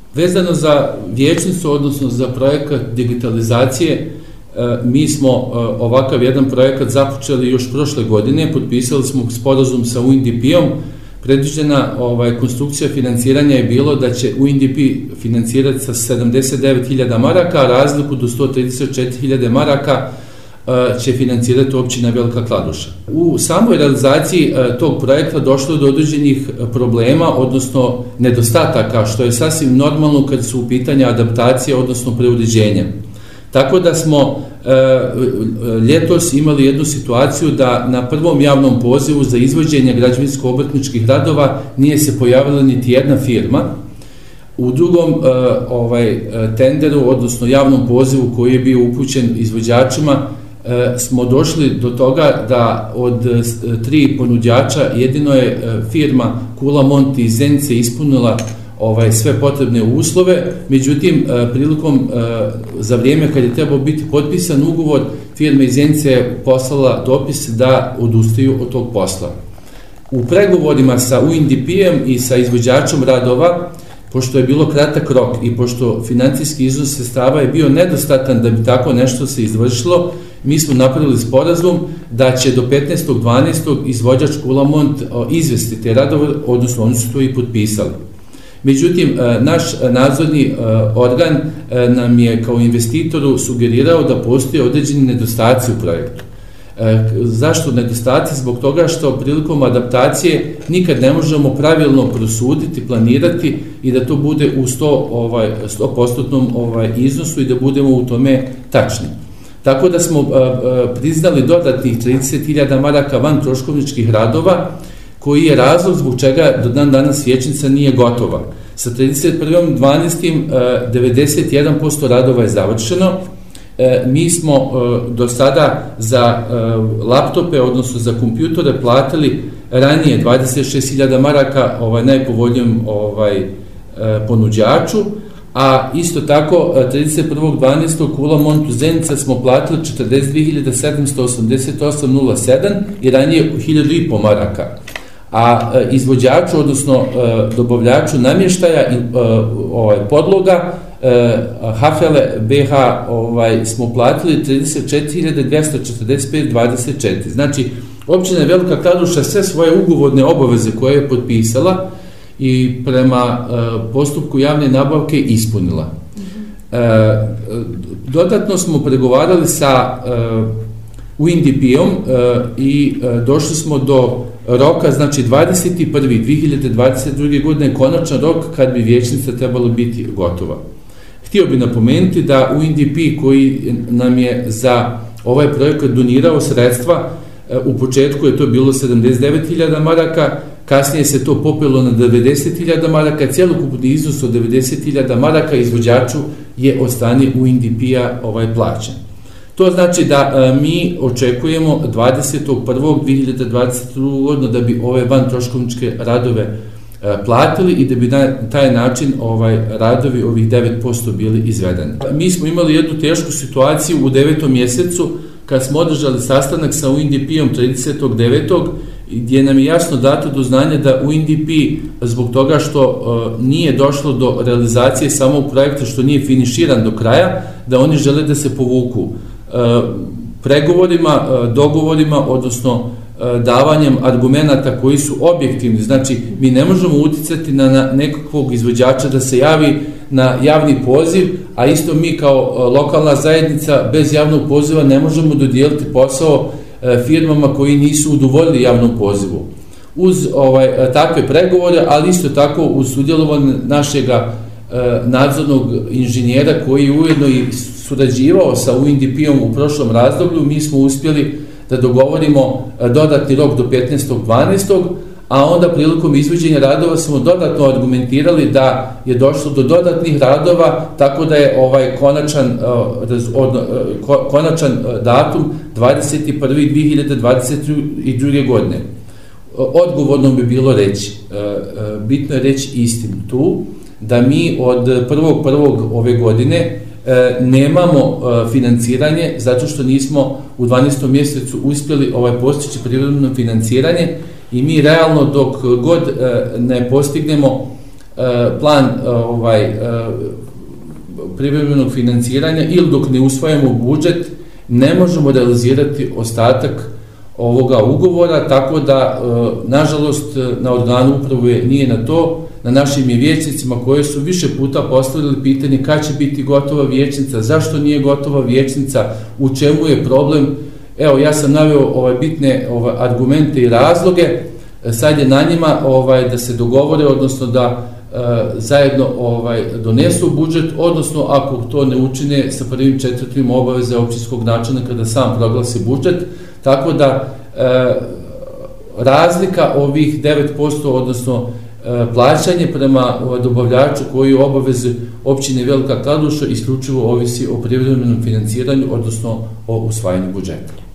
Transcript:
Vezano za vijećnicu, odnosno za projekat digitalizacije, mi smo ovakav jedan projekat započeli još prošle godine, potpisali smo sporazum sa UNDP-om. Predviđena konstrukcija financiranja je bilo da će UNDP financirati sa 79.000 maraka, a razliku do 134.000 maraka će financirati općina Velika Kladuša. U samoj realizaciji tog projekta došlo do određenih problema, odnosno nedostataka, što je sasvim normalno kad su u pitanju adaptacije, odnosno preuređenja. Tako da smo ljetos imali jednu situaciju da na prvom javnom pozivu za izvođenje građevinsko-obrtničkih radova nije se pojavila niti jedna firma. U drugom tenderu, odnosno javnom pozivu koji je bio upućen izvođačima, smo došli do toga da od 3 ponuđača jedino je firma Kula Monti iz Zenice ispunila sve potrebne uslove, međutim prilikom za vrijeme kad je trebao biti potpisan ugovor, firma iz Zenice je poslala dopis da odustaju od tog posla. U pregovorima sa UNDP-em i sa izvođačom radova, pošto je bilo kratak rok i pošto financijski iznos sredstava je bio nedostatan da bi tako nešto se izvršilo, mi smo napravili sporazum da će do 15.12. izvođač Kulamont izvesti te radove, odnosno oni su to i potpisali. Međutim, naš nadzorni organ nam je kao investitoru sugerirao da postoje određeni nedostaci u projektu. Zašto nedostaci? Zbog toga što prilikom adaptacije nikad ne možemo pravilno prosuditi, planirati i da to bude u 100% iznosu i da budemo u tome tačni. Tako da smo priznali dodatnih 30.000 maraka van troškovničkih radova, koji je razlog zbog čega do dan danas vijećnica nije gotova. Sa 31.12. 91% radova je završeno. Mi smo do sada za laptope, odnosno za kompjutore, platili ranije 26.000 maraka najpovoljnijom ponuđaču, a isto tako 31.12. Kula Montu Zenica smo platili 42.788,07 i ranije 1.500 maraka. A izvođaču, odnosno dobavljaču namještaja i podloga Hafele BH smo platili 34.245,24. Znači, općina Velika Kladuša sve svoje ugovorne obaveze koje je potpisala i prema postupku javne nabavke ispunila. Dodatno smo pregovarali sa UNDP-om i došli smo do roka, znači 21.2022. godine, konačan rok kad bi vijećnica trebala biti gotova. Htio bih napomenuti da UNDP koji nam je za ovaj projekat donirao sredstva, u početku je to bilo 79.000 maraka, kasnije se to popelo na 90.000 maraka, cjelokupni iznos od 90.000 maraka izvođaču je od strane UNDP-a plaćen. To znači da mi očekujemo 21.2022. godine da bi ove van troškovničke radove platili i da bi na taj način radovi ovih 9% bili izvedeni. Mi smo imali jednu tešku situaciju u 9. mjesecu kad smo održali sastanak sa UNDP-om 30.9. gdje nam je jasno dato do znanja da UNDP zbog toga što nije došlo do realizacije samog projekta, što nije finiširan do kraja, da oni žele da se povuku. Pregovorima, dogovorima, odnosno davanjem argumenata koji su objektivni, znači mi ne možemo uticati na nekakvog izvođača da se javi na javni poziv, a isto mi kao lokalna zajednica bez javnog poziva ne možemo dodijeliti posao firmama koji nisu udovoljili javnom pozivu. Uz takve pregovore, ali isto tako uz sudjelovanje našega nadzornog inženjera koji je ujedno i surađivao sa UNDP-om u prošlom razdoblju, mi smo uspjeli da dogovorimo dodatni rok do 15.12. a onda prilikom izvođenja radova smo dodatno argumentirali da je došlo do dodatnih radova, tako da je konačan datum 21.2022. godine. Odgovorno bi bilo reći, bitno je reći istinu tu, da mi od 1.1. ove godine nemamo financiranje zato što nismo u 12. mjesecu uspjeli postići privremeno financiranje i mi realno dok god ne postignemo plan privremenog financiranja ili dok ne usvajamo budžet, ne možemo realizirati ostatak ovoga ugovora, tako da, nažalost, na organu uprave nije na to, na našim je vijećnicima koji su više puta postavili pitanje kad će biti gotova vijećnica, zašto nije gotova vijećnica, u čemu je problem. Evo, ja sam naveo bitne argumente i razloge, sad je na njima da se dogovore, odnosno da zajedno donesu budžet, odnosno ako to ne učine sa 1.4. obaveze općinskog načelnika da sam proglasi budžet, tako da razlika ovih 9%, odnosno plaćanje prema dobavljaču koji je obaveze općine Velika Kladuša isključivo ovisi o privremenom financiranju, odnosno o usvajanju budžeta.